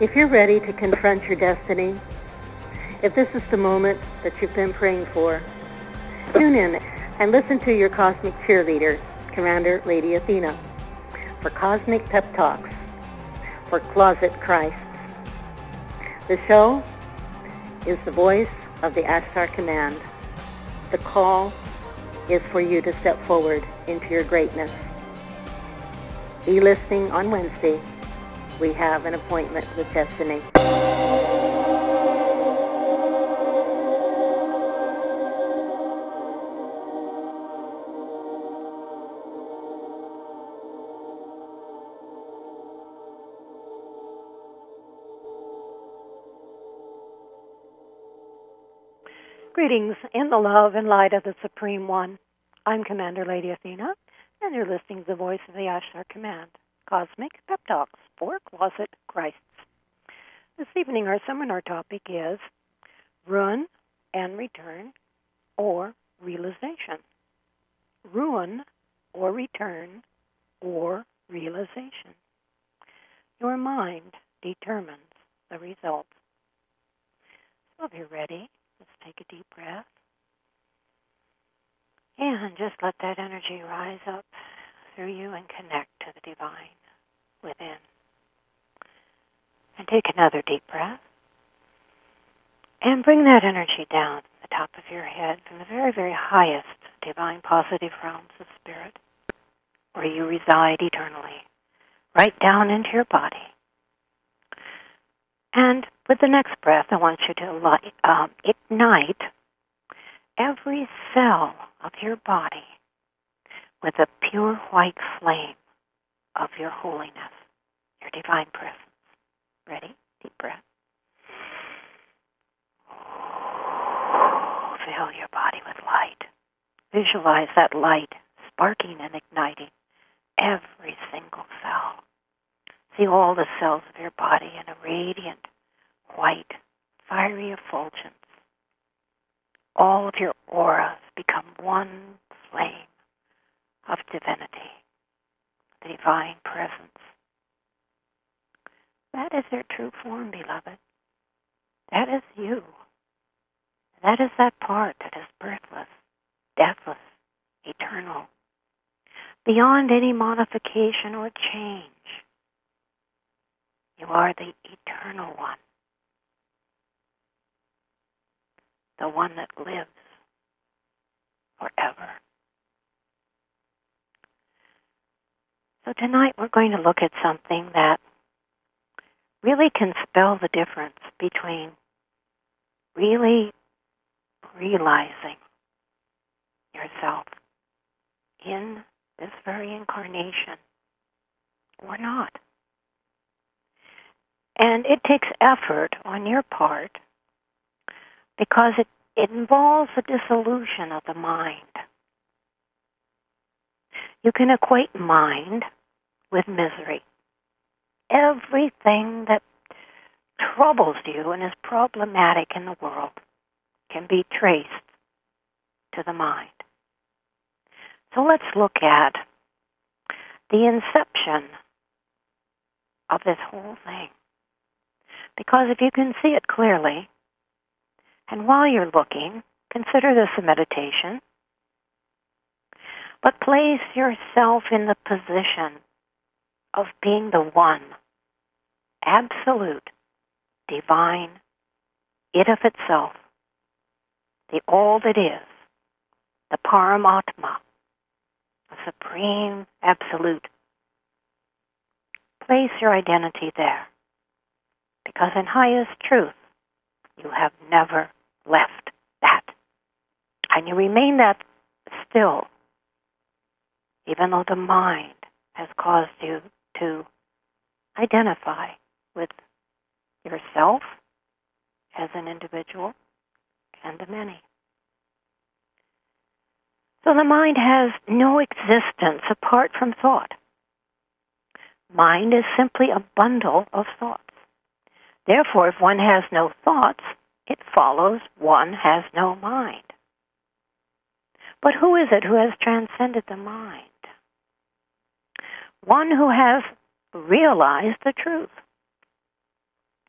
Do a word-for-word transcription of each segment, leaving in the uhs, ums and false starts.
If you're ready to confront your destiny, if this is the moment that you've been praying for, tune in and listen to your cosmic cheerleader, Commander Lady Athena, for Cosmic Pep Talks for Closet Christs. The show is the voice of the Ashtar Command. The call is for you to step forward into your greatness. Be listening on Wednesday. We have an appointment with destiny. Greetings in the love and light of the Supreme One. I'm Commander Lady Athena, and you're listening to the voice of the Ashtar Command, Cosmic Pep Talks for Closet Christs. This evening our seminar topic is Ruin and Return or Realization. Ruin or return or realization. Your mind determines the result. So if you're ready, let's take a deep breath. And just let that energy rise up through you and connect to the divine within. And take another deep breath. And bring that energy down from the top of your head, from the very, very highest divine positive realms of spirit, where you reside eternally, right down into your body. And with the next breath, I want you to light, um, ignite every cell of your body with a pure white flame of your holiness, your divine presence. Ready? Deep breath. Fill your body with light. Visualize that light sparking and igniting every single cell. See all the cells of your body in a radiant, white, fiery effulgence. All of your auras become one flame of divinity, the divine presence. That is their true form, beloved. That is you. That is that part that is birthless, deathless, eternal, beyond any modification or change. You are the eternal one, the one that lives forever. So tonight we're going to look at something that really can spell the difference between really realizing yourself in this very incarnation or not. And it takes effort on your part because it, it involves a dissolution of the mind. You can equate mind with misery. Everything that troubles you and is problematic in the world can be traced to the mind. So let's look at the inception of this whole thing. Because if you can see it clearly, and while you're looking, consider this a meditation, but place yourself in the position of being the one, absolute, divine, it of itself, the all that is, the Paramatma, the supreme absolute. Place your identity there. Because in highest truth, you have never left that. And you remain that still, even though the mind has caused you to identify with yourself as an individual and the many. So the mind has no existence apart from thought. Mind is simply a bundle of thoughts. Therefore, if one has no thoughts, it follows one has no mind. But who is it who has transcended the mind? One who has realized the truth.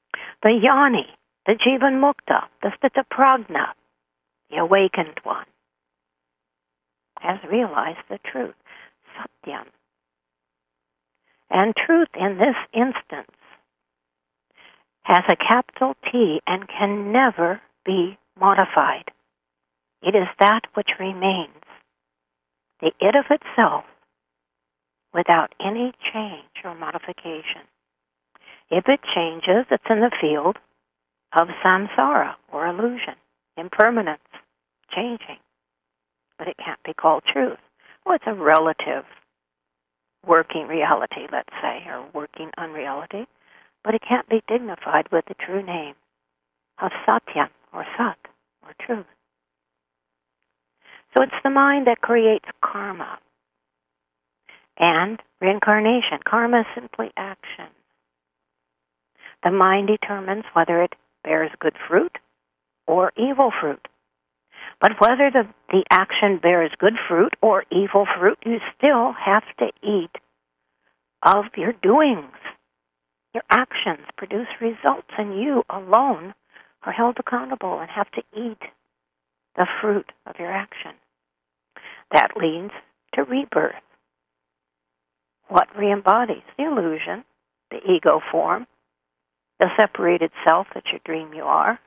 the Yoni, the Jivan Mukta, the Stitaprajna, the awakened one, has realized the truth, Satyam. And truth in this instance has a capital T and can never be modified. It is that which remains, the it of itself, without any change or modification. If it changes, it's in the field of samsara, or illusion, impermanence, changing. But it can't be called truth. Well, it's a relative working reality, let's say, or working unreality, but it can't be dignified with the true name of Satyam, or Sat, or truth. So it's the mind that creates karma and reincarnation. Karma is simply action. The mind determines whether it bears good fruit or evil fruit. But whether the, the action bears good fruit or evil fruit, you still have to eat of your doings. Your actions produce results, and you alone are held accountable and have to eat the fruit of your action. That leads to rebirth. What re-embodies? The illusion, the ego form, the separated self that you dream you are.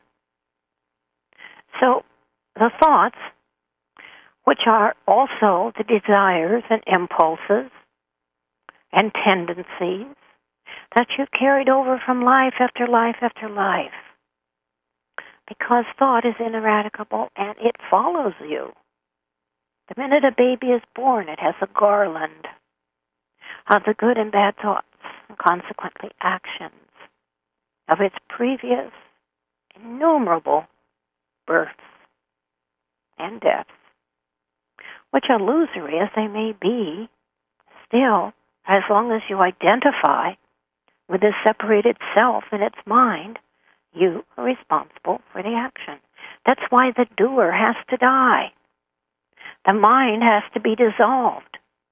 So the thoughts, which are also the desires and impulses and tendencies that you've carried over from life after life after life, because thought is ineradicable and it follows you. The minute a baby is born, it has a garland of the good and bad thoughts, and consequently actions of its previous innumerable births and deaths, which, illusory as they may be, still, as long as you identify with this separated self in its mind, you are responsible for the action. That's why the doer has to die. The mind has to be dissolved.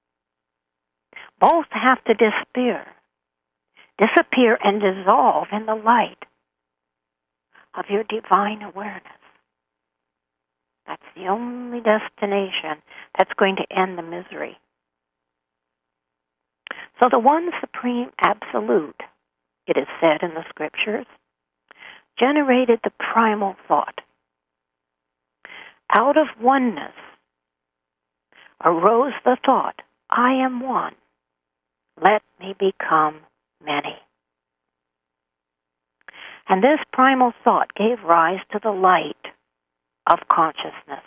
Both have to disappear. Disappear and dissolve in the light of your divine awareness. That's the only destination that's going to end the misery. So the one supreme absolute, it is said in the scriptures, generated the primal thought. Out of oneness arose the thought, I am one. Let me become many. And this primal thought gave rise to the light of consciousness.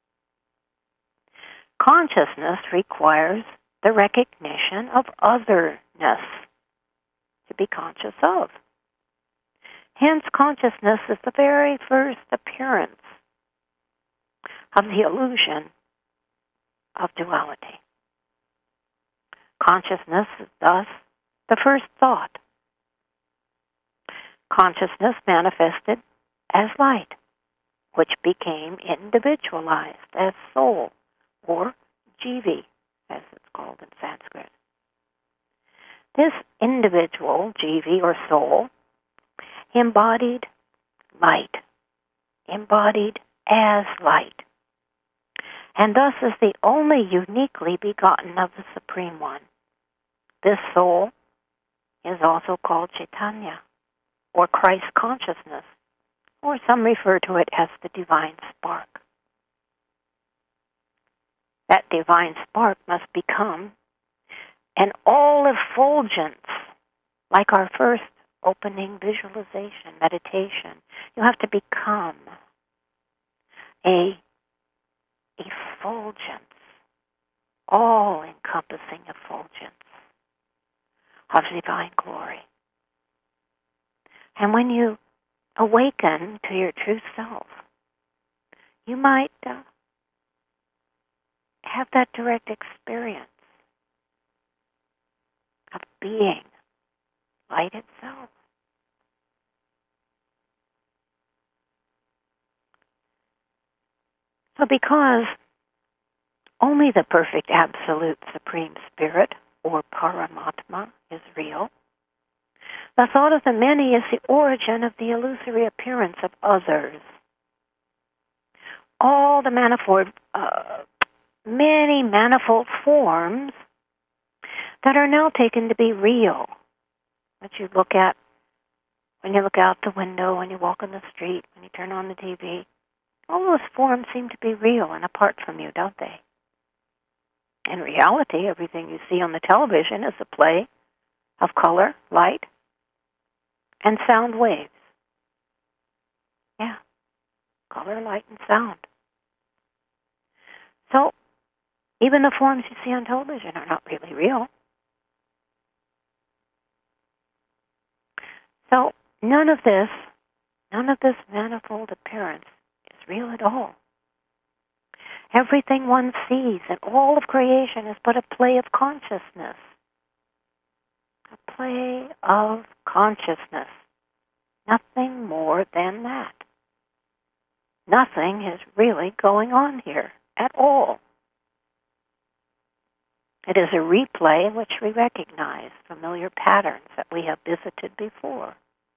Consciousness requires the recognition of otherness to be conscious of. Hence, consciousness is the very first appearance of the illusion of duality. Consciousness is thus the first thought. Consciousness manifested as light, which became individualized as soul, or jivi, as it's called in Sanskrit. This individual, jivi or soul, embodied light, embodied as light, and thus is the only uniquely begotten of the Supreme One. This soul is also called Chaitanya, or Christ consciousness, or some refer to it as the divine spark. That divine spark must become an all-effulgence, like our first opening visualization, meditation. You have to become a effulgence, all-encompassing effulgence of divine glory. And when you awaken to your true self, you might uh, have that direct experience of being light itself. So because only the perfect absolute supreme spirit, or Paramatma, is real, The thought of the many is the origin of the illusory appearance of others. All the manifold, uh, many manifold forms that are now taken to be real, that you look at when you look out the window, when you walk on the street, when you turn on the T V. All those forms seem to be real and apart from you, don't they? In reality, everything you see on the television is a play of color, light, and sound waves. Yeah, color, light, and sound. So, even the forms you see on television are not really real. So, none of this, none of this manifold appearance is real at all. Everything one sees and all of creation is but a play of consciousness. A play of consciousness. Nothing more than that. Nothing is really going on here at all. It is a replay in which we recognize familiar patterns that we have visited before.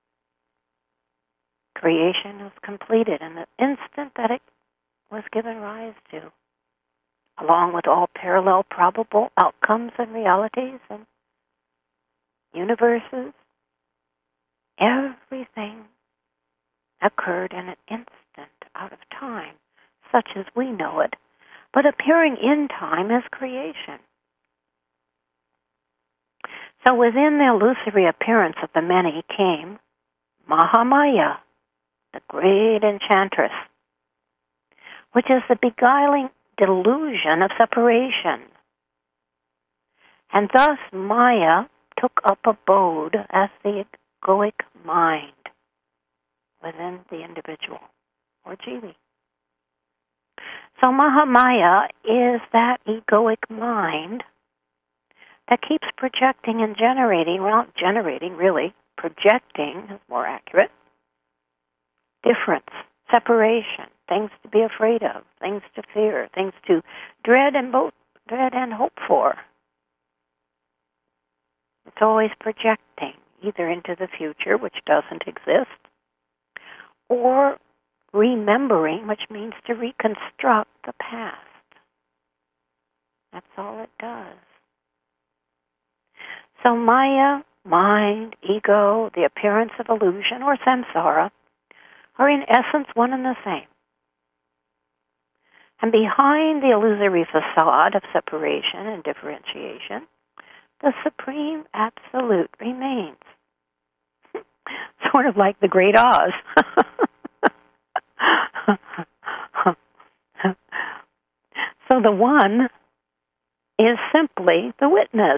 Creation is completed in the instant that it was given rise to, along with all parallel probable outcomes and realities and universes. Everything occurred in an instant out of time, such as we know it, but appearing in time as creation. So within the illusory appearance of the many came Mahamaya, the great enchantress, which is the beguiling delusion of separation. And thus Maya took up abode as the egoic mind within the individual, or Jivi. So Mahamaya is that egoic mind that keeps projecting and generating, well, not generating really, projecting is more accurate, difference, separation, things to be afraid of, things to fear, things to dread and both dread and hope for. It's always projecting, either into the future, which doesn't exist, or remembering, which means to reconstruct the past. That's all it does. So Maya, mind, ego, the appearance of illusion, or samsara, are in essence one and the same. And behind the illusory facade of separation and differentiation, the supreme absolute remains. Sort of like the Great Oz. So the one is simply the witness.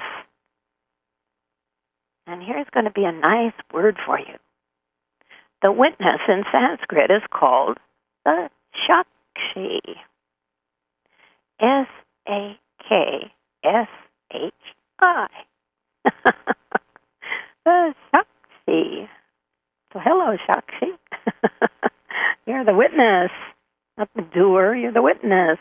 And here's going to be a nice word for you. The witness in Sanskrit is called the Shakshi. S A K S H I. The Shakshi. So hello, Shakshi. You're the witness, not the doer, you're the witness.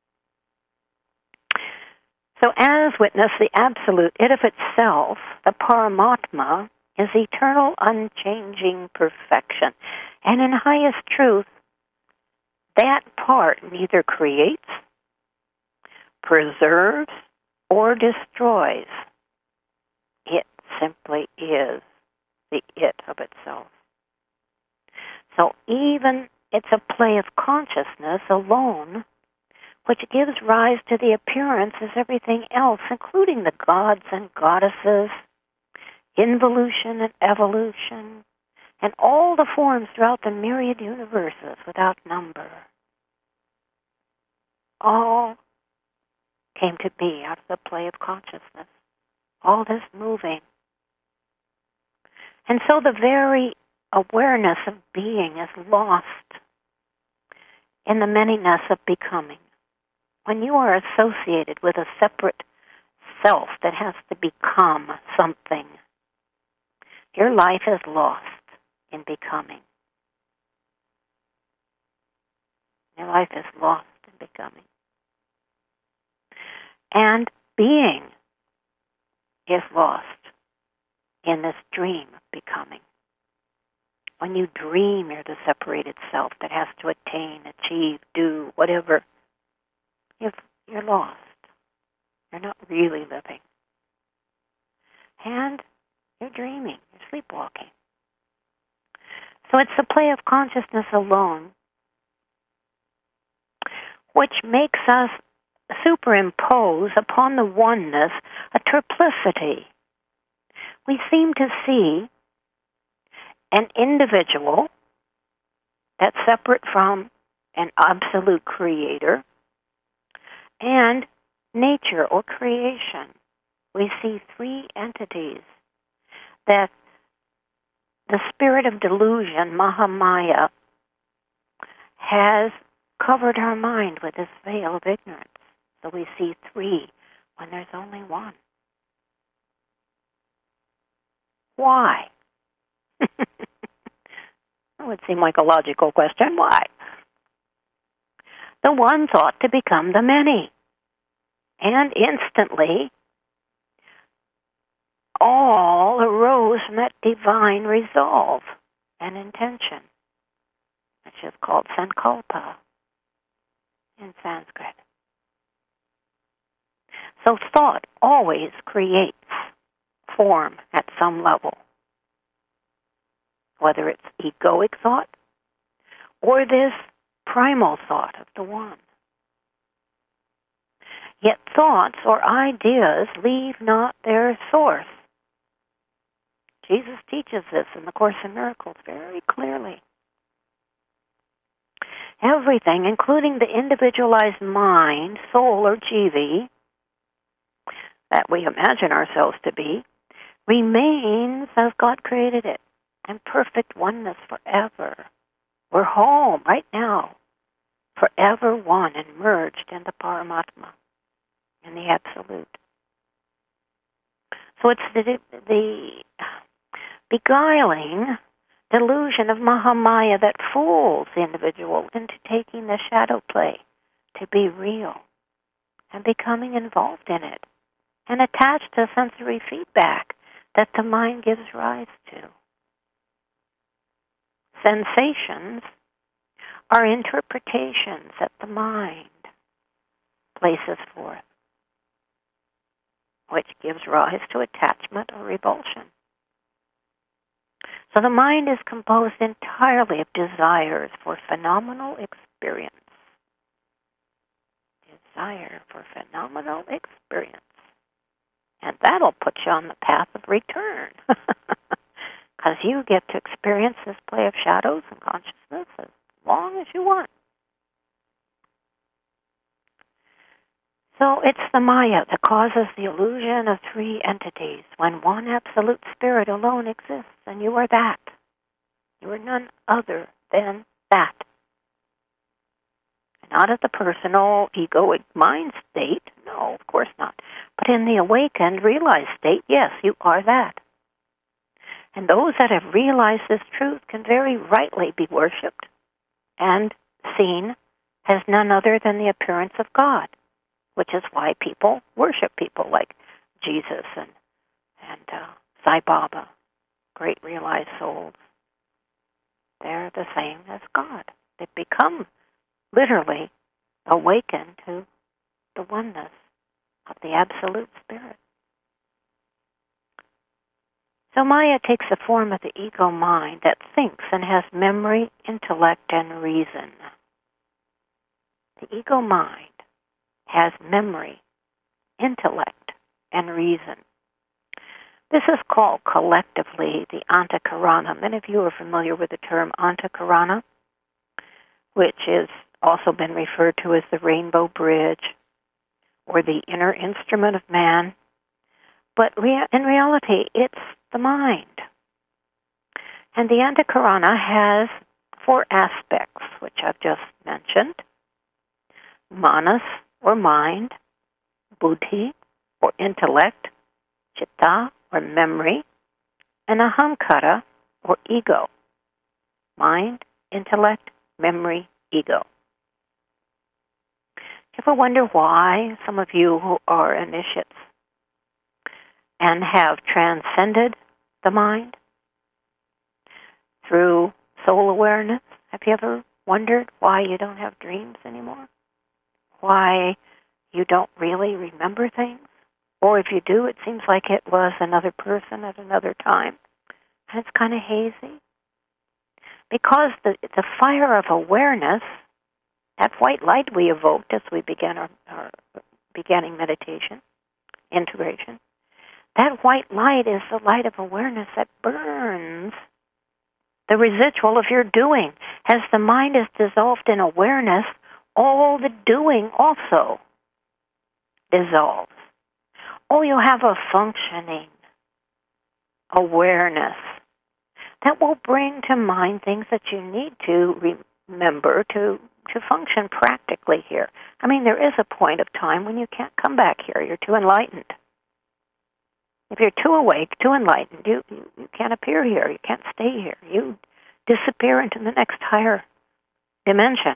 So as witness, the absolute, it of itself, the Paramatma, is eternal, unchanging perfection. And in highest truth, that part neither creates, preserves, or destroys. It simply is the it of itself. So even it's a play of consciousness alone, which gives rise to the appearance as everything else, including the gods and goddesses, involution and evolution, and all the forms throughout the myriad universes without number. All came to be out of the play of consciousness. All this moving. And so the very awareness of being is lost in the manyness of becoming. When you are associated with a separate self that has to become something, your life is lost in becoming. Your life is lost in becoming. And being is lost in this dream of becoming. When you dream you're the separated self that has to attain, achieve, do, whatever, you've, you're lost. You're not really living. And you're dreaming. You're sleepwalking. So it's the play of consciousness alone which makes us superimpose upon the oneness a triplicity. We seem to see an individual that's separate from an absolute creator and nature or creation. We see three entities that the spirit of delusion, Mahamaya, has covered our mind with this veil of ignorance. So we see three when there's only one. Why? That would seem like a logical question. Why? The one thought to become the many. And instantly, all arose from that divine resolve and intention, which is called sankalpa in Sanskrit. So thought always creates form at some level, whether it's egoic thought or this primal thought of the one. Yet thoughts or ideas leave not their source. Jesus teaches this in the Course in Miracles very clearly. Everything, including the individualized mind, soul, or jiva, that we imagine ourselves to be, remains as God created it, in perfect oneness forever. We're home right now, forever one and merged in the Paramatma, in the Absolute. So it's the, the beguiling delusion of Mahamaya that fools the individual into taking the shadow play to be real and becoming involved in it and attached to sensory feedback that the mind gives rise to. Sensations are interpretations that the mind places forth, which gives rise to attachment or revulsion. So the mind is composed entirely of desires for phenomenal experience. Desire for phenomenal experience. And that'll put you on the path of return. Because you get to experience this play of shadows and consciousness as long as you want. So it's the Maya that causes the illusion of three entities when one absolute spirit alone exists, and you are that. You are none other than that. Not at the personal, egoic mind state, no, of course not. But in the awakened, realized state, yes, you are that. And those that have realized this truth can very rightly be worshipped and seen as none other than the appearance of God, which is why people worship people like Jesus and, and uh, Sai Baba, great realized souls. They're the same as God. They become literally awakened to the oneness of the Absolute Spirit. So Maya takes the form of the ego mind that thinks and has memory, intellect, and reason. The ego mind has memory, intellect, and reason. This is called collectively the Antakarana. Many of you are familiar with the term Antakarana, which is also been referred to as the Rainbow Bridge or the inner instrument of man. But rea- in reality, it's the mind. And the Antakarana has four aspects, which I've just mentioned. Manas, or mind, buddhi, or intellect, chitta, or memory, and ahamkara, or ego. Mind, intellect, memory, ego. You ever wonder why some of you who are initiates and have transcended the mind through soul awareness. Have you ever wondered why you don't have dreams anymore? Why you don't really remember things? Or if you do, it seems like it was another person at another time. And it's kind of hazy. Because the, the fire of awareness, that white light we evoked as we began our, our beginning meditation, integration, that white light is the light of awareness that burns the residual of your doing. As the mind is dissolved in awareness, all the doing also dissolves. Oh, you have a functioning awareness that will bring to mind things that you need to remember to, to function practically here. I mean, there is a point of time when you can't come back here. You're too enlightened. If you're too awake, too enlightened, you, you, you can't appear here. You can't stay here. You disappear into the next higher dimension.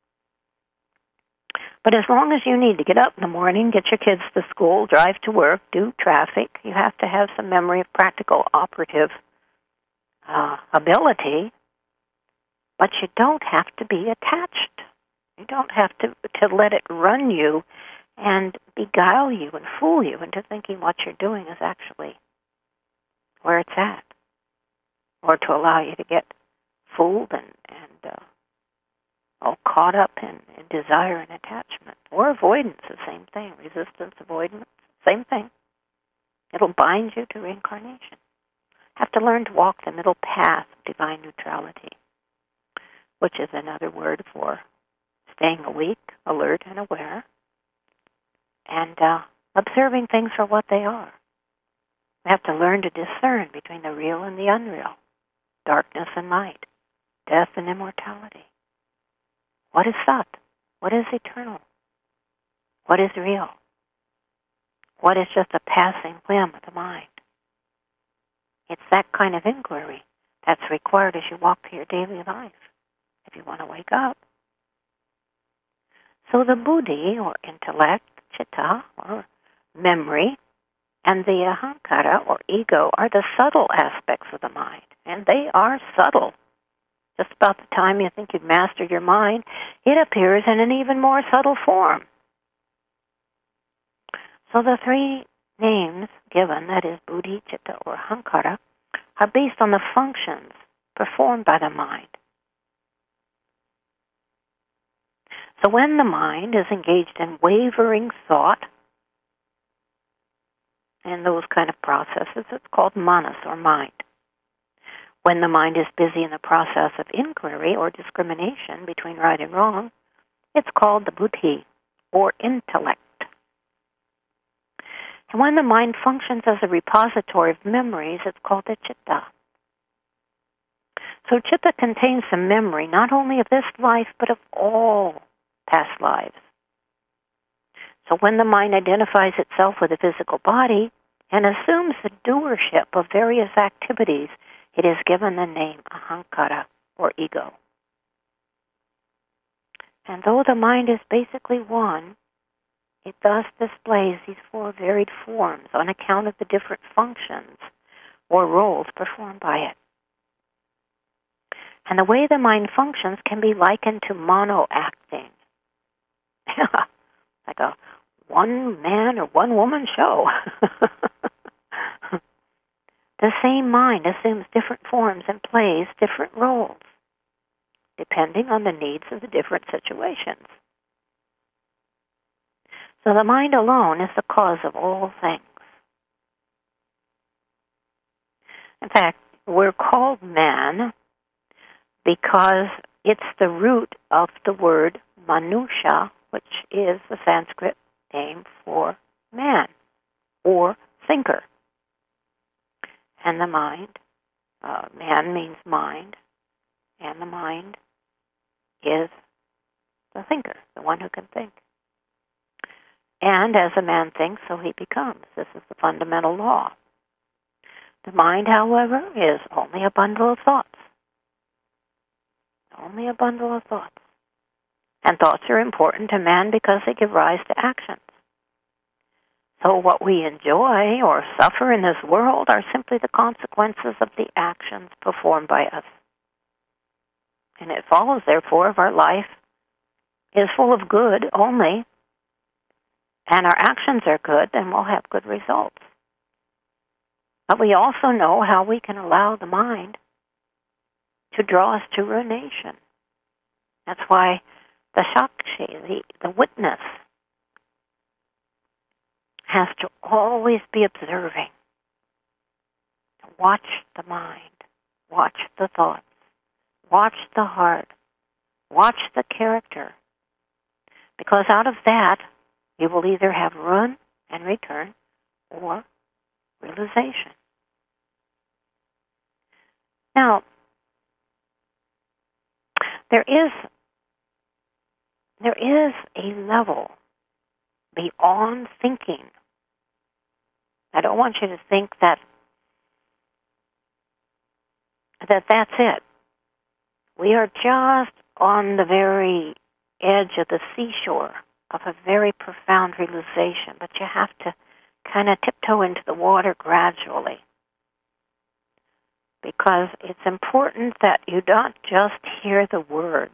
But as long as you need to get up in the morning, get your kids to school, drive to work, do traffic, you have to have some memory of practical operative uh, ability, but you don't have to be attached. You don't have to, to let it run you and beguile you and fool you into thinking what you're doing is actually where it's at, or to allow you to get fooled and, and uh, all caught up in, in desire and attachment. Or avoidance, the same thing. Resistance, avoidance, same thing. It'll bind you to reincarnation. Have to learn to walk the middle path of divine neutrality, which is another word for staying awake, alert, and aware, and uh, observing things for what they are. We have to learn to discern between the real and the unreal, darkness and light, death and immortality. What is Sat? What is eternal? What is real? What is just a passing whim of the mind? It's that kind of inquiry that's required as you walk through your daily life if you want to wake up. So the buddhi, or intellect, chitta, or memory, and the ahankara, or ego, are the subtle aspects of the mind, and they are subtle. Just about the time you think you've mastered your mind, it appears in an even more subtle form. So the three names given, that is buddhi, chitta, or ahankara, are based on the functions performed by the mind. So when the mind is engaged in wavering thought and those kind of processes, it's called manas, or mind. When the mind is busy in the process of inquiry or discrimination between right and wrong, it's called the buddhi, or intellect. And when the mind functions as a repository of memories, it's called the chitta. So chitta contains the memory not only of this life, but of all past lives. So when the mind identifies itself with the physical body and assumes the doership of various activities, it is given the name ahankara, or ego. And though the mind is basically one, it thus displays these four varied forms on account of the different functions or roles performed by it. And the way the mind functions can be likened to mono-acting. Like a one-man or one-woman show. The same mind assumes different forms and plays different roles, depending on the needs of the different situations. So the mind alone is the cause of all things. In fact, we're called man because it's the root of the word manusha, which is the Sanskrit name for man, or thinker. And the mind, uh, man means mind, and the mind is the thinker, the one who can think. And as a man thinks, so he becomes. This is the fundamental law. The mind, however, is only a bundle of thoughts. Only a bundle of thoughts. And thoughts are important to man because they give rise to actions. So what we enjoy or suffer in this world are simply the consequences of the actions performed by us. And it follows, therefore, if our life is full of good only, and our actions are good, then we'll have good results. But we also know how we can allow the mind to draw us to ruination. That's why the Sakshi, the, the witness, has to always be observing. Watch the mind. Watch the thoughts. Watch the heart. Watch the character. Because out of that, you will either have ruin and return or realization. Now, there is there is a level beyond thinking. I don't want you to think that that that's it. We are just on the very edge of the seashore of a very profound realization, but you have to kind of tiptoe into the water gradually. Because it's important that you don't just hear the words,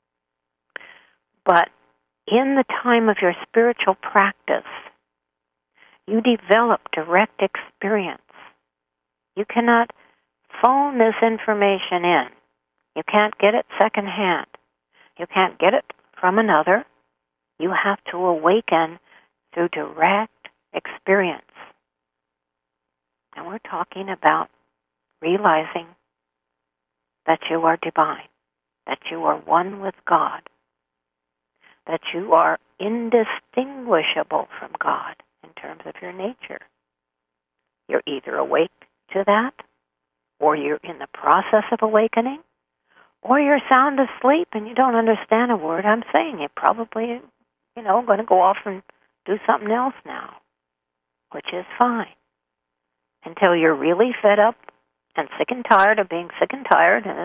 but in the time of your spiritual practice, you develop direct experience. You cannot phone this information in. You can't get it secondhand. You can't get it from another. You have to awaken through direct experience. And we're talking about realizing that you are divine, that you are one with God, that you are indistinguishable from God in terms of your nature. You're either awake to that, or you're in the process of awakening, or you're sound asleep and you don't understand a word I'm saying. You're probably, you know, going to go off and do something else now, which is fine, until you're really fed up and sick and tired of being sick and tired in this,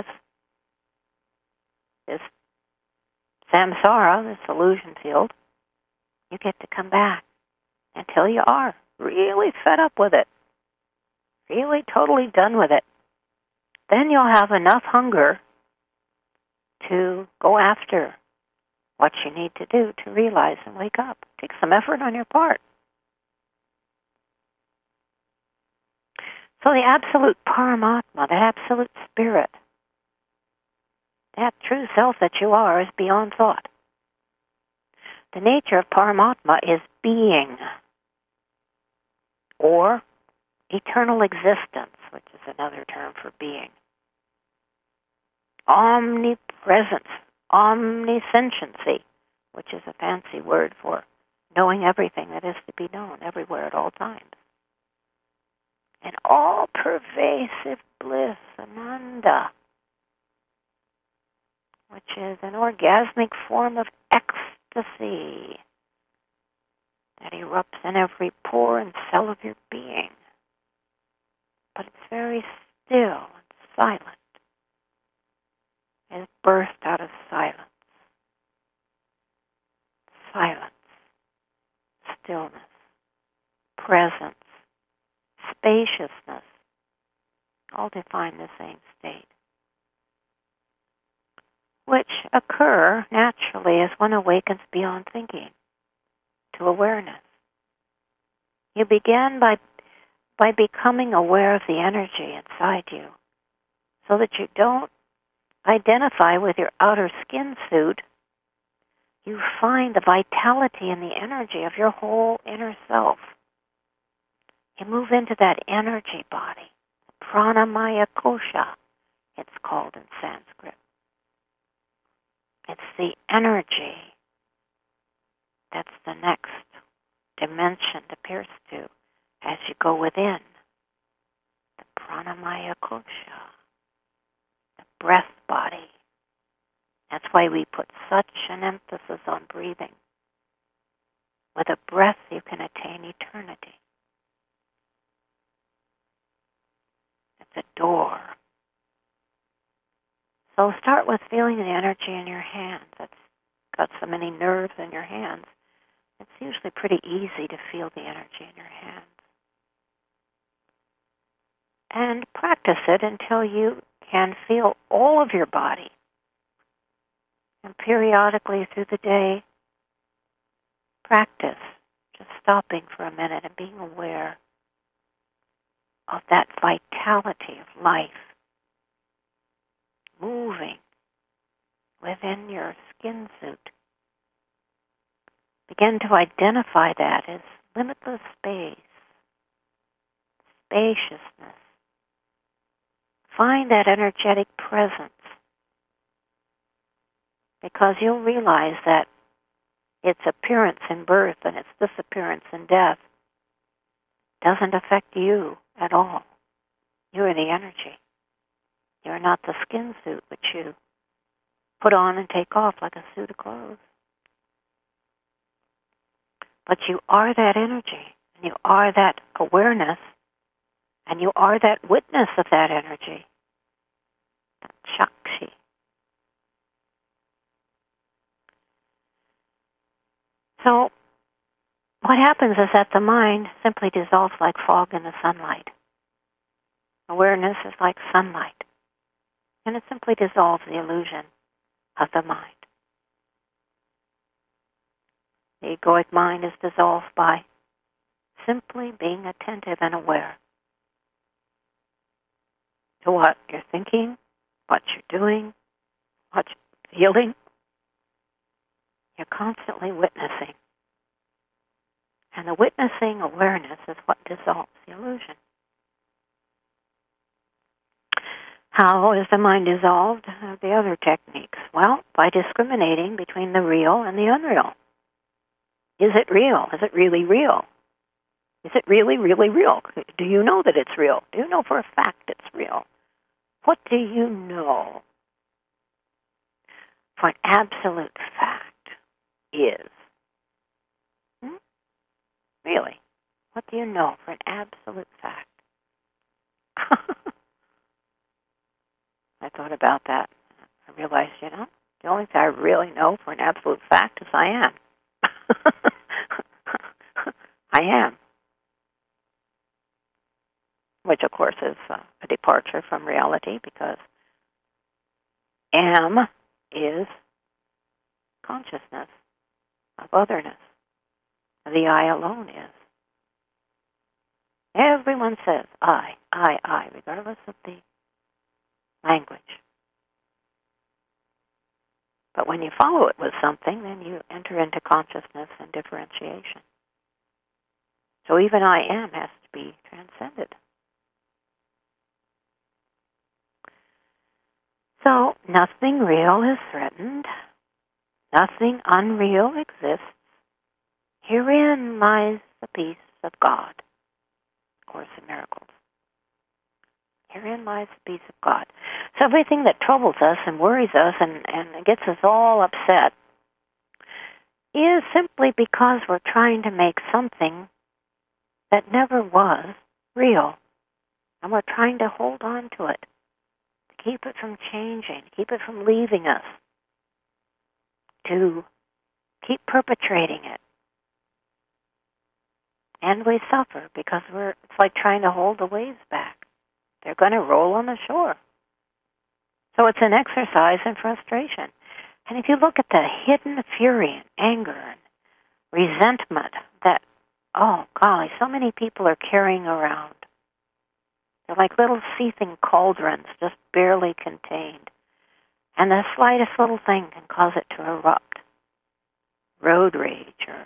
this samsara, this illusion field. You get to come back until you are really fed up with it, really totally done with it. Then you'll have enough hunger to go after what you need to do to realize and wake up. Take some effort on your part. So the absolute Paramatma, that absolute spirit, that true self that you are is beyond thought. The nature of Paramatma is being, or eternal existence, which is another term for being. Omnipresence, omnisciency, which is a fancy word for knowing everything that is to be known everywhere at all times. And all-pervasive bliss, Ananda, which is an orgasmic form of ecstasy that erupts in every pore and cell of your being. But it's very still and silent. It's birthed out of silence. Silence, stillness, presence, spaciousness, all define the same state, which occur naturally as one awakens beyond thinking to awareness. You begin by by becoming aware of the energy inside you, so that you don't identify with your outer skin suit. You find the vitality and the energy of your whole inner self. You move into that energy body, pranamaya kosha, it's called in Sanskrit. It's the energy that's the next dimension to pierce to as you go within. The pranamaya kosha, the breath body. That's why we put such an emphasis on breathing. With a breath, you can attain eternity. It's a door. So start with feeling the energy in your hands. That's got so many nerves in your hands. it's usually pretty easy to feel the energy in your hands. And practice it until you can feel all of your body. And periodically through the day, practice just stopping for a minute and being aware of that vitality of life moving within your skin suit. Begin to identify that as limitless space, spaciousness. Find that energetic presence, because you'll realize that its appearance in birth and its disappearance in death doesn't affect you at all. You're the energy. You're not the skin suit which you put on and take off like a suit of clothes. But you are that energy, and you are that awareness, and you are that witness of that energy, that Shakti. So what happens is that the mind simply dissolves like fog in the sunlight. Awareness is like sunlight, and it simply dissolves the illusion of the mind. The egoic mind is dissolved by simply being attentive and aware to what you're thinking, what you're doing, what you're feeling. You're constantly witnessing. And the witnessing awareness is what dissolves the illusion. How is the mind dissolved? Uh, the other techniques. Well, by discriminating between the real and the unreal. Is it real? Is it really real? Is it really, really real? Do you know that it's real? Do you know for a fact it's real? What do you know for an absolute fact is? Hmm? Really? What do you know for an absolute fact? I thought about that. I realized, you know, the only thing I really know for an absolute fact is I am. I am. Which, of course, is uh, a departure from reality, because am is consciousness of otherness. The I alone is. Everyone says I, I, I, regardless of the language. But when you follow it with something, then you enter into consciousness and differentiation. So even I am has to be transcended. So nothing real is threatened. Nothing unreal exists. Herein lies the peace of God. Course in Miracles. Herein lies the peace of God. So everything that troubles us and worries us and, and gets us all upset is simply because we're trying to make something that never was real. And we're trying to hold on to it, to keep it from changing, to keep it from leaving us, to keep perpetrating it. And we suffer because we're, it's like trying to hold the waves back. They're going to roll on the shore. So it's an exercise in frustration. And if you look at the hidden fury and anger and resentment that, oh golly, so many people are carrying around. They're like little seething cauldrons, just barely contained. And the slightest little thing can cause it to erupt. Road rage or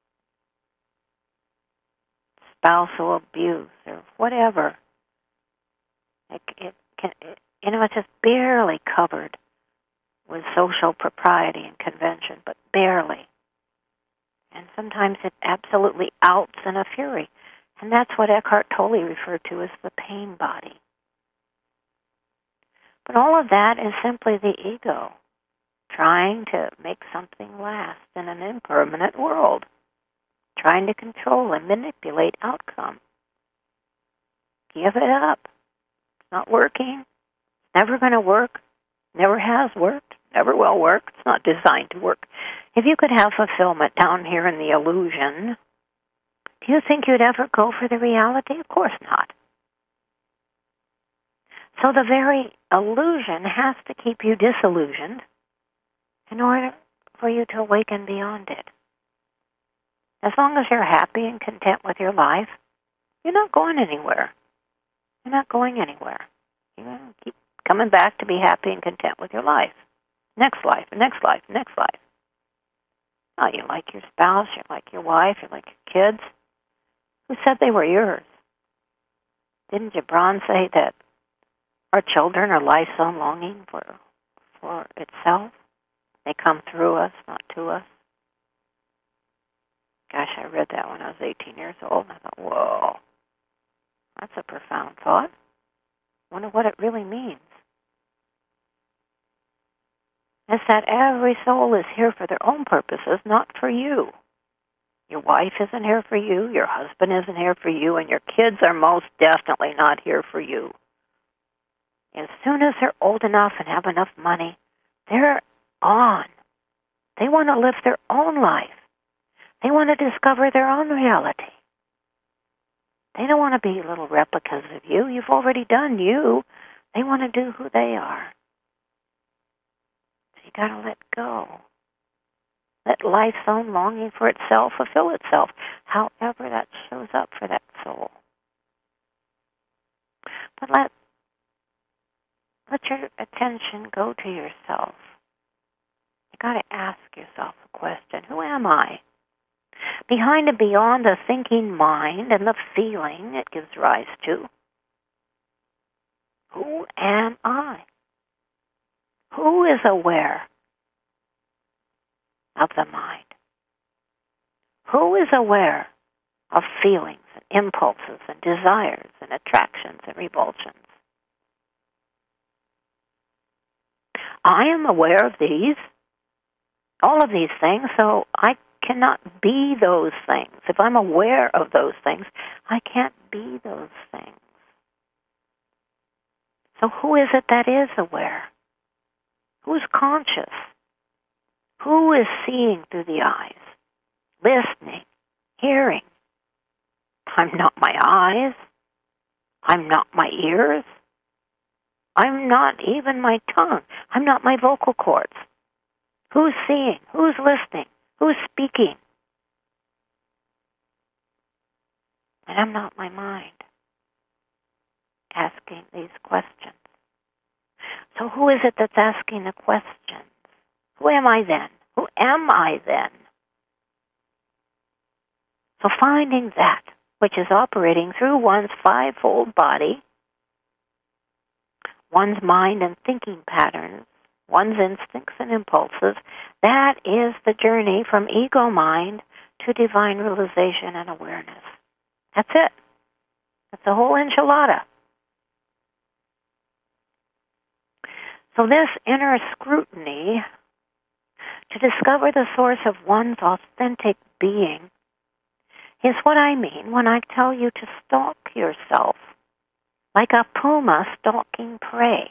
spousal abuse or whatever. It, it can, it, you know, it's just barely covered with social propriety and convention, but barely. And sometimes it absolutely outs in a fury. And that's what Eckhart Tolle referred to as the pain body. But all of that is simply the ego trying to make something last in an impermanent world, trying to control and manipulate outcome. Give it up. It's not working. It's never going to work. Never has worked. never will work. It's not designed to work. If you could have fulfillment down here in the illusion, do you think you'd ever go for the reality? Of course not. So the very illusion has to keep you disillusioned in order for you to awaken beyond it. As long as you're happy and content with your life, you're not going anywhere. You're not going anywhere. You're going to keep coming back to be happy and content with your life. Next life, next life, next life. Oh, you like your spouse, you like your wife, you like your kids. Who said they were yours? Didn't Gibran say that our children are life's own longing for, for itself? They come through us, not to us. Gosh, I read that when I was eighteen years old, and I thought, whoa, that's a profound thought. Wonder what it really means. It's that every soul is here for their own purposes, not for you. Your wife isn't here for you, your husband isn't here for you, and your kids are most definitely not here for you. As soon as they're old enough and have enough money, they're on. They want to live their own life. They want to discover their own reality. They don't want to be little replicas of you. You've already done you. They want to do who they are. So you got to let go. Let life's own longing for itself fulfill itself, however that shows up for that soul. But let, let your attention go to yourself. You got to ask yourself a question. Who am I? Behind and beyond the thinking mind and the feeling it gives rise to, who am I? Who is aware of the mind? Who is aware of feelings and impulses and desires and attractions and revulsions? I am aware of these, all of these things, so I cannot be those things. If I'm aware of those things, I can't be those things. So who is it that is aware? Who's conscious? Who is seeing through the eyes? Listening, hearing. I'm not my eyes. I'm not my ears. I'm not even my tongue. I'm not my vocal cords. Who's seeing? Who's listening? Who's speaking? And I'm not my mind asking these questions. So who is it that's asking the questions? Who am I then? Who am I then? So finding that which is operating through one's fivefold body, one's mind and thinking patterns, one's instincts and impulses, that is the journey from ego mind to divine realization and awareness. That's it. That's the whole enchilada. So this inner scrutiny to discover the source of one's authentic being is what I mean when I tell you to stalk yourself like a puma stalking prey.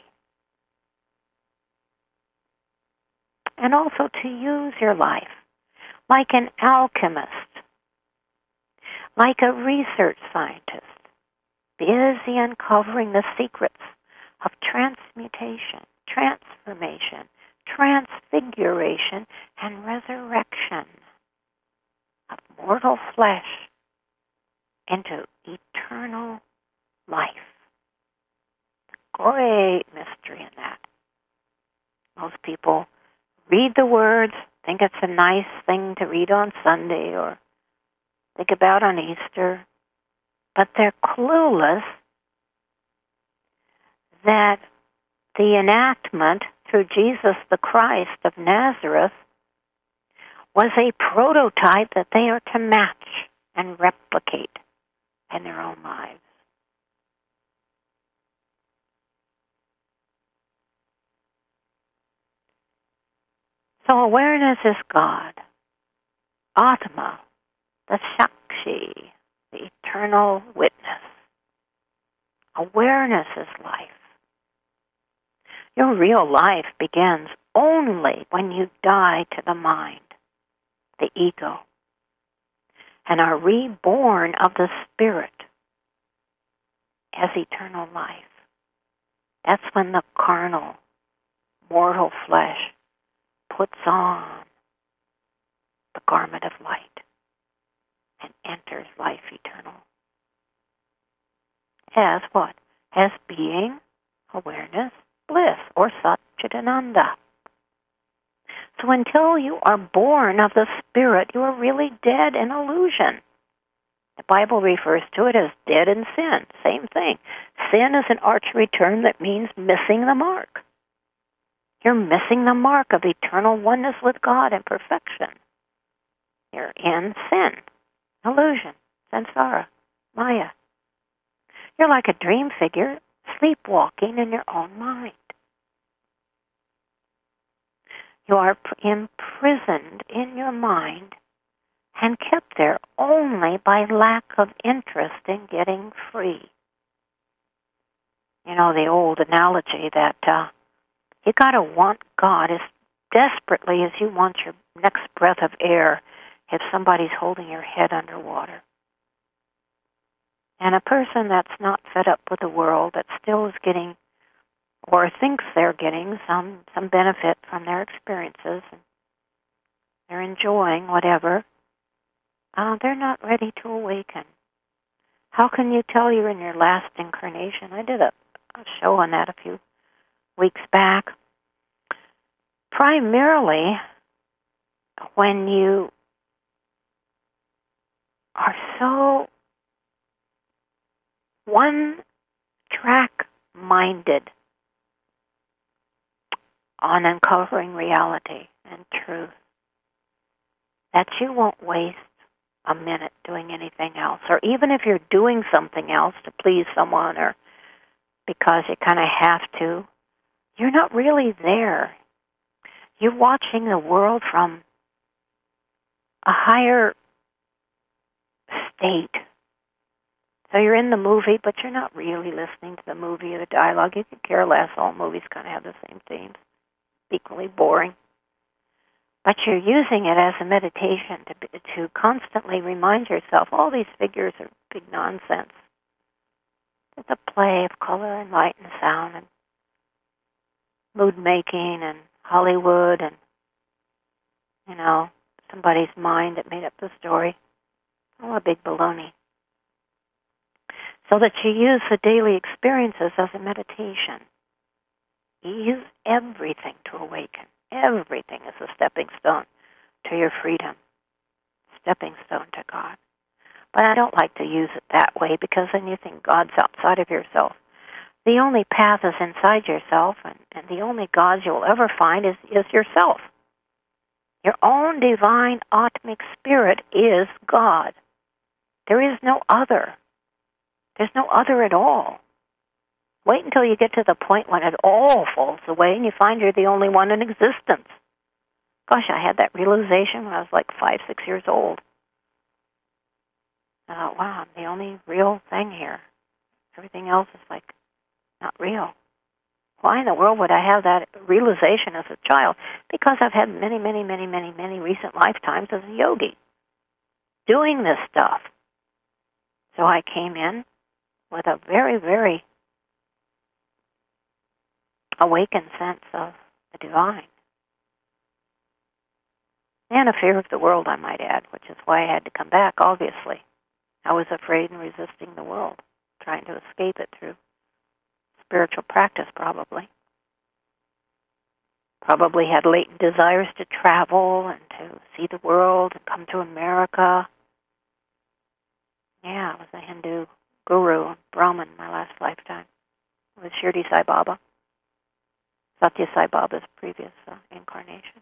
And also to use your life like an alchemist, like a research scientist, busy uncovering the secrets of transmutation, transformation, transfiguration, and resurrection of mortal flesh into eternal life. Great mystery in that. Most people read the words, think it's a nice thing to read on Sunday or think about on Easter, but they're clueless that the enactment through Jesus the Christ of Nazareth was a prototype that they are to match and replicate in their own lives. So awareness is God, Atma, the Shakshi, the eternal witness. Awareness is life. Your real life begins only when you die to the mind, the ego, and are reborn of the Spirit as eternal life. That's when the carnal, mortal flesh puts on the garment of light and enters life eternal. As what? As being, awareness, bliss, or Satchidananda. So until you are born of the Spirit, you are really dead in illusion. The Bible refers to it as dead in sin. Same thing. Sin is an archery term that means missing the mark. You're missing the mark of eternal oneness with God and perfection. You're in sin, illusion, samsara, maya. You're like a dream figure sleepwalking in your own mind. You are imprisoned in your mind and kept there only by lack of interest in getting free. You know, the old analogy that uh, you got to want God as desperately as you want your next breath of air if somebody's holding your head underwater. And a person that's not fed up with the world, that still is getting or thinks they're getting some, some benefit from their experiences, and they're enjoying whatever, uh, they're not ready to awaken. How can you tell you're in your last incarnation? I did a, a show on that a few weeks back. Primarily, when you are so one-track minded on uncovering reality and truth, that you won't waste a minute doing anything else. Or even if you're doing something else to please someone or because you kind of have to, you're not really there. You're watching the world from a higher state. So you're in the movie, but you're not really listening to the movie or the dialogue. You could care less. All movies kind of have the same themes. Equally boring. But you're using it as a meditation to to constantly remind yourself, all these figures are big nonsense. It's a play of color and light and sound and mood making and Hollywood and, you know, somebody's mind that made up the story. All a big baloney. So that you use the daily experiences as a meditation. You use everything to awaken. Everything is a stepping stone to your freedom. Stepping stone to God. But I don't like to use it that way because then you think God's outside of yourself. The only path is inside yourself, and, and the only God you'll ever find is, is yourself. Your own divine Atmic spirit is God. There is no other. There's no other at all. Wait until you get to the point when it all falls away and you find you're the only one in existence. Gosh, I had that realization when I was like five, six years old. I thought, wow, I'm the only real thing here. Everything else is like not real. Why in the world would I have that realization as a child? Because I've had many, many, many, many, many recent lifetimes as a yogi doing this stuff. So I came in with a very, very awakened sense of the divine. And a fear of the world, I might add, which is why I had to come back, obviously. I was afraid and resisting the world, trying to escape it through spiritual practice, probably. Probably had latent desires to travel and to see the world and come to America. Yeah, I was a Hindu guru, Brahmin, in my last lifetime. I was Shirdi Sai Baba, Satya Sai Baba's previous uh, incarnation.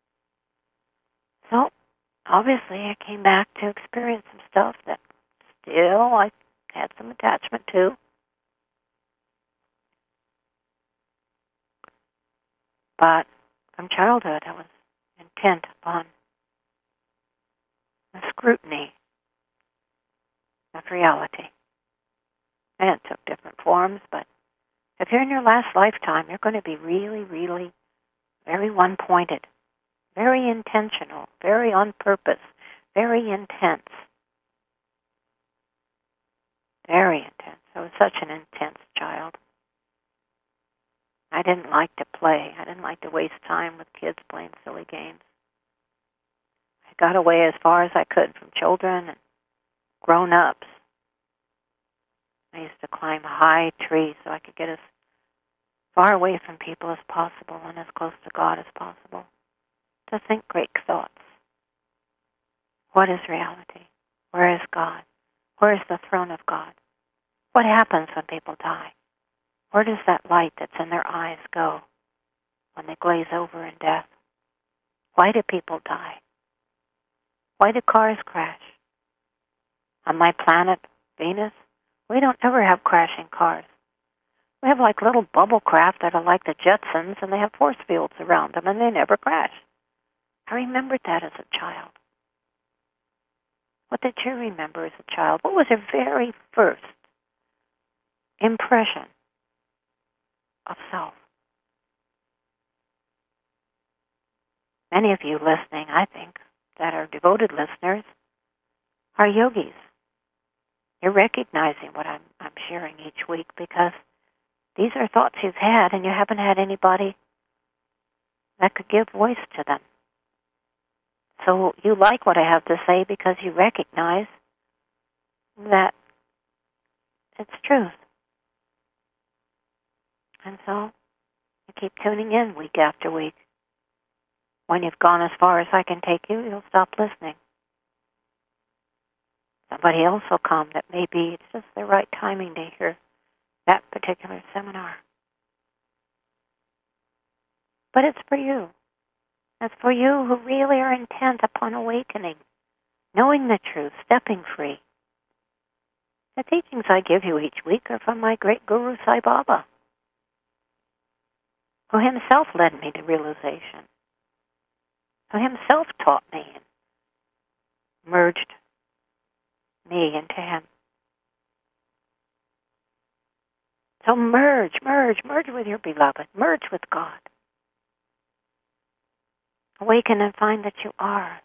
So, obviously, I came back to experience some stuff that still I had some attachment to. But from childhood, I was intent upon the scrutiny of reality. And it took different forms, but if you're in your last lifetime, you're going to be really, really very one-pointed, very intentional, very on purpose, very intense. Very intense. I was such an intense child. I didn't like to play. I didn't like to waste time with kids playing silly games. I got away as far as I could from children and grown-ups. I used to climb high trees so I could get as far away from people as possible and as close to God as possible. To think great thoughts. What is reality? Where is God? Where is the throne of God? What happens when people die? Where does that light that's in their eyes go when they glaze over in death? Why do people die? Why do cars crash? On my planet, Venus, we don't ever have crashing cars. We have like little bubble craft that are like the Jetsons, and they have force fields around them, and they never crash. I remembered that as a child. What did you remember as a child? What was your very first impression of self? Many of you listening, I think, that are devoted listeners, are yogis. You're recognizing what I'm, I'm sharing each week because these are thoughts you've had and you haven't had anybody that could give voice to them. So you like what I have to say because you recognize that it's truth. And so you keep tuning in week after week. When you've gone as far as I can take you, you'll stop listening. Somebody else will come that maybe it's just the right timing to hear that particular seminar. But it's for you. It's for you who really are intent upon awakening, knowing the truth, stepping free. The teachings I give you each week are from my great Guru Sai Baba, who himself led me to realization, who himself taught me and merged me into him. So merge, merge, merge with your beloved, merge with God. Awaken and find that you are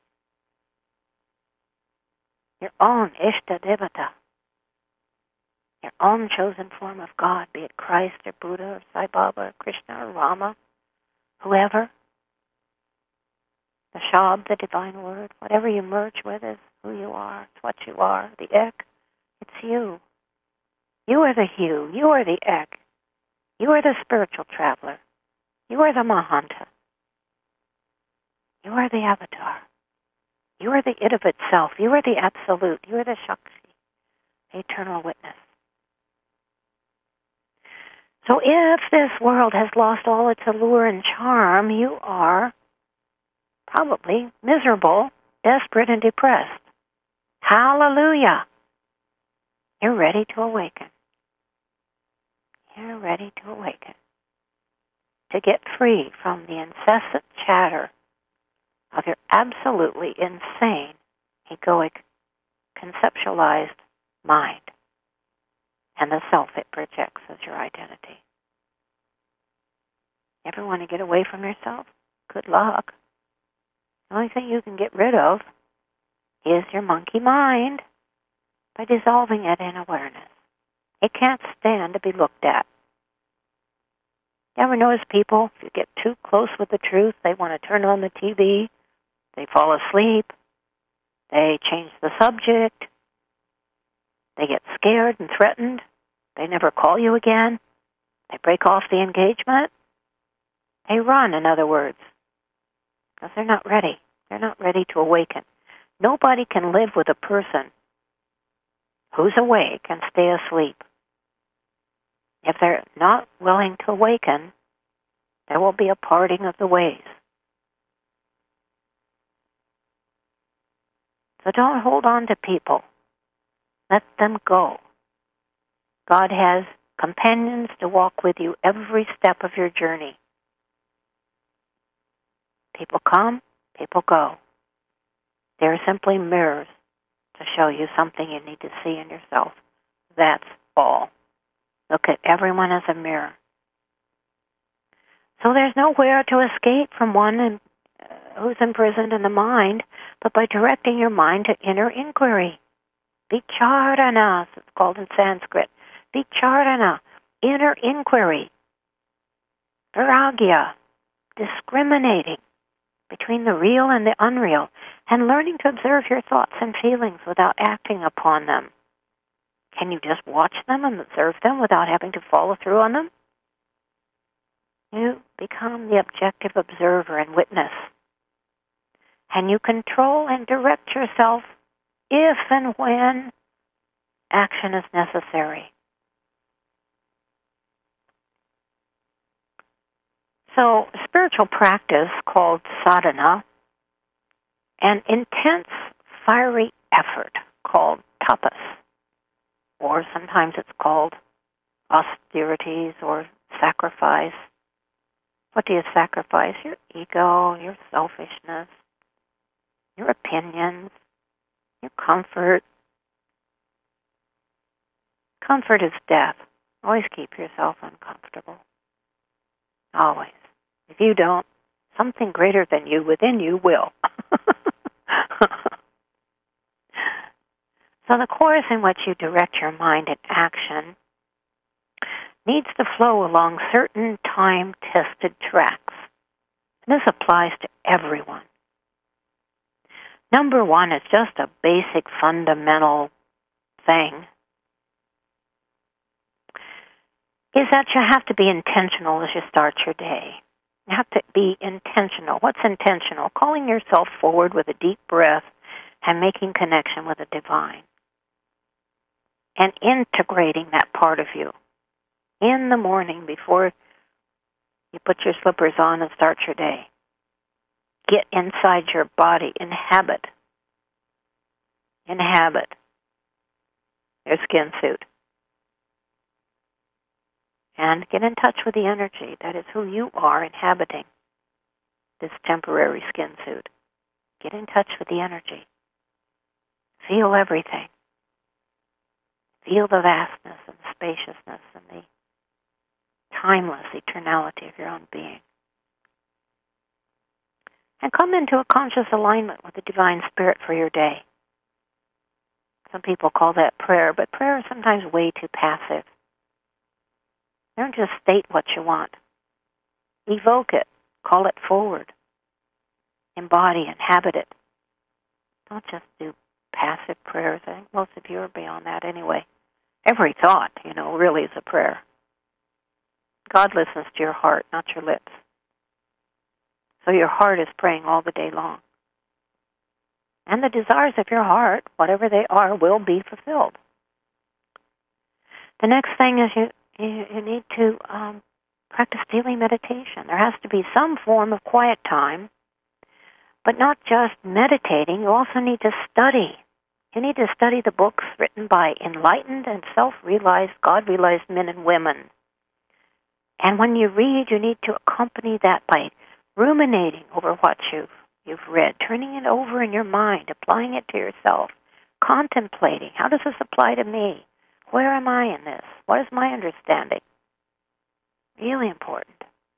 your own Ishta Devata, your own chosen form of God, be it Christ or Buddha or Sai Baba or Krishna or Rama, whoever. The Shab, the divine word, whatever you merge with is who you are. It's what you are. The Ek, it's you. You are the Hugh. You are the Ek. You are the spiritual traveler. You are the Mahanta. You are the avatar. You are the it of itself. You are the absolute. You are the Shakti, the eternal witness. So if this world has lost all its allure and charm, you are probably miserable, desperate, and depressed. Hallelujah! You're ready to awaken. You're ready to awaken. To get free from the incessant chatter of your absolutely insane, egoic, conceptualized mind and the self it projects as your identity. Ever want to get away from yourself? Good luck. The only thing you can get rid of is your monkey mind by dissolving it in awareness. It can't stand to be looked at. You ever notice people, if you get too close with the truth, they want to turn on the T V, they fall asleep, they change the subject, they get scared and threatened, they never call you again, they break off the engagement, they run, in other words, because they're not ready. They're not ready to awaken. Nobody can live with a person who's awake and stay asleep. If they're not willing to awaken, there will be a parting of the ways. So don't hold on to people. Let them go. God has companions to walk with you every step of your journey. People come, people go. They're simply mirrors to show you something you need to see in yourself. That's all. Look at everyone as a mirror. So there's nowhere to escape from one in, uh, who's imprisoned in the mind, but by directing your mind to inner inquiry. Vicharana, it's called in Sanskrit. Vicharana, inner inquiry. Vairagya, discriminating between the real and the unreal, and learning to observe your thoughts and feelings without acting upon them. Can you just watch them and observe them without having to follow through on them? You become the objective observer and witness. And you control and direct yourself if and when action is necessary. So, spiritual practice called sadhana, an intense, fiery effort called tapas, or sometimes it's called austerities or sacrifice. What do you sacrifice? Your ego, your selfishness, your opinions, your comfort. Comfort is death. Always keep yourself uncomfortable. Always. If you don't, something greater than you within you will. So the course in which you direct your mind and action needs to flow along certain time-tested tracks. And this applies to everyone. Number one is just a basic fundamental thing, is that you have to be intentional as you start your day. You have to be intentional. What's intentional? Calling yourself forward with a deep breath and making connection with the divine. And integrating that part of you. In the morning before you put your slippers on and start your day. Get inside your body. Inhabit. Inhabit your skin suit. And get in touch with the energy. That is who you are inhabiting this temporary skin suit. Get in touch with the energy. Feel everything. Feel the vastness and the spaciousness and the timeless eternality of your own being. And come into a conscious alignment with the divine spirit for your day. Some people call that prayer, but prayer is sometimes way too passive. Don't just state what you want. Evoke it. Call it forward. Embody, inhabit it. Don't just do passive prayers. I think most of you are beyond that anyway. Every thought, you know, really is a prayer. God listens to your heart, not your lips. So your heart is praying all the day long. And the desires of your heart, whatever they are, will be fulfilled. The next thing is you, you, you need to um, practice daily meditation. There has to be some form of quiet time, but not just meditating. You also need to study. You need to study the books written by enlightened and self-realized, God-realized men and women. And when you read, you need to accompany that by ruminating over what you've, you've read, turning it over in your mind, applying it to yourself, contemplating, how does this apply to me? Where am I in this? What is my understanding? Really important.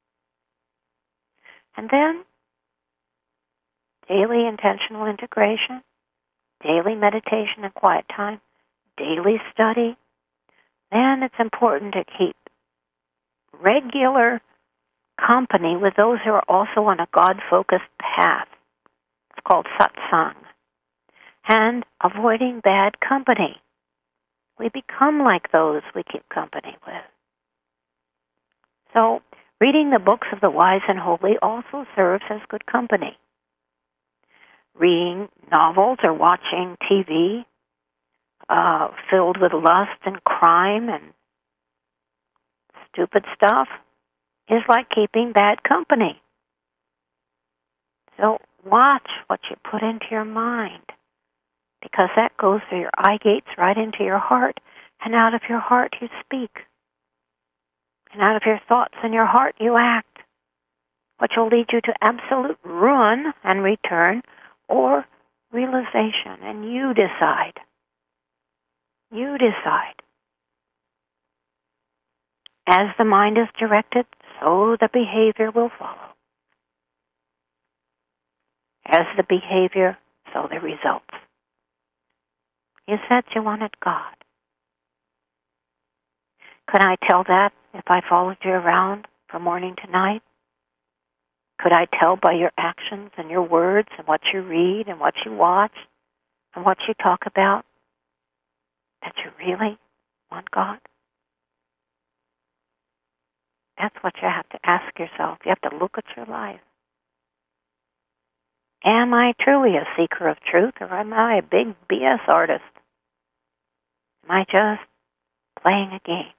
And then, daily intentional integration, daily meditation and quiet time, daily study. Then it's important to keep regular company with those who are also on a God-focused path. It's called satsang. And avoiding bad company. We become like those we keep company with. So, reading the books of the wise and holy also serves as good company. Reading novels or watching T V uh, filled with lust and crime and stupid stuff is like keeping bad company. So watch what you put into your mind, because that goes through your eye gates right into your heart, and out of your heart you speak. And out of your thoughts and your heart you act, which will lead you to absolute ruin and return, or realization, and you decide. You decide. As the mind is directed, so the behavior will follow. As the behavior, so the results. You said you wanted God. Could I tell that if I followed you around from morning to night? Could I tell by your actions and your words and what you read and what you watch and what you talk about that you really want God? That's what you have to ask yourself. You have to look at your life. Am I truly a seeker of truth, or am I a big B S artist? Am I just playing a game?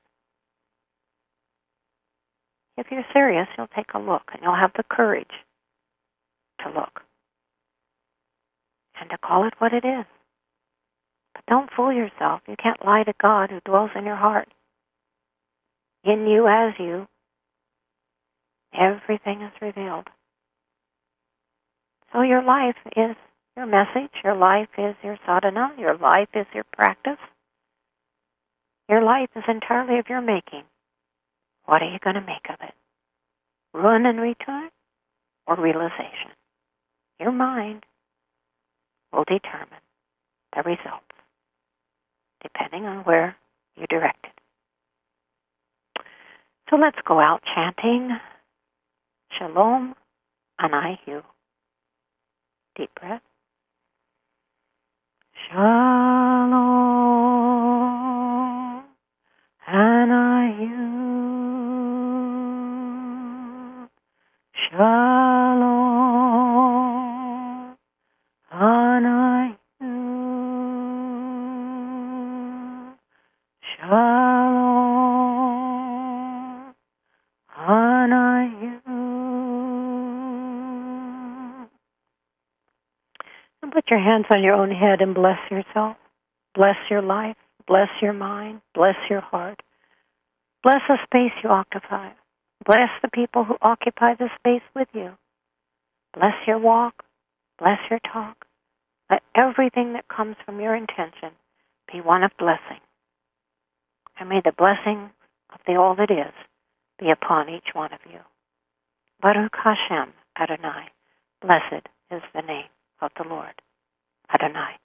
If you're serious, you'll take a look, and you'll have the courage to look and to call it what it is. But don't fool yourself. You can't lie to God who dwells in your heart. In you, as you, everything is revealed. So your life is your message. Your life is your sadhana. Your life is your practice. Your life is entirely of your making. What are you going to make of it? Ruin and return or realization? Your mind will determine the results, depending on where you direct it. So let's go out chanting Shalom Anayu. Deep breath. Shalom Anayu. Shalom Anayu. Shalom Anayu. And put your hands on your own head and bless yourself. Bless your life. Bless your mind. Bless your heart. Bless the space you occupy. Bless the people who occupy the space with you. Bless your walk. Bless your talk. Let everything that comes from your intention be one of blessing. And may the blessing of the all that is be upon each one of you. Baruch Hashem Adonai. Blessed is the name of the Lord Adonai.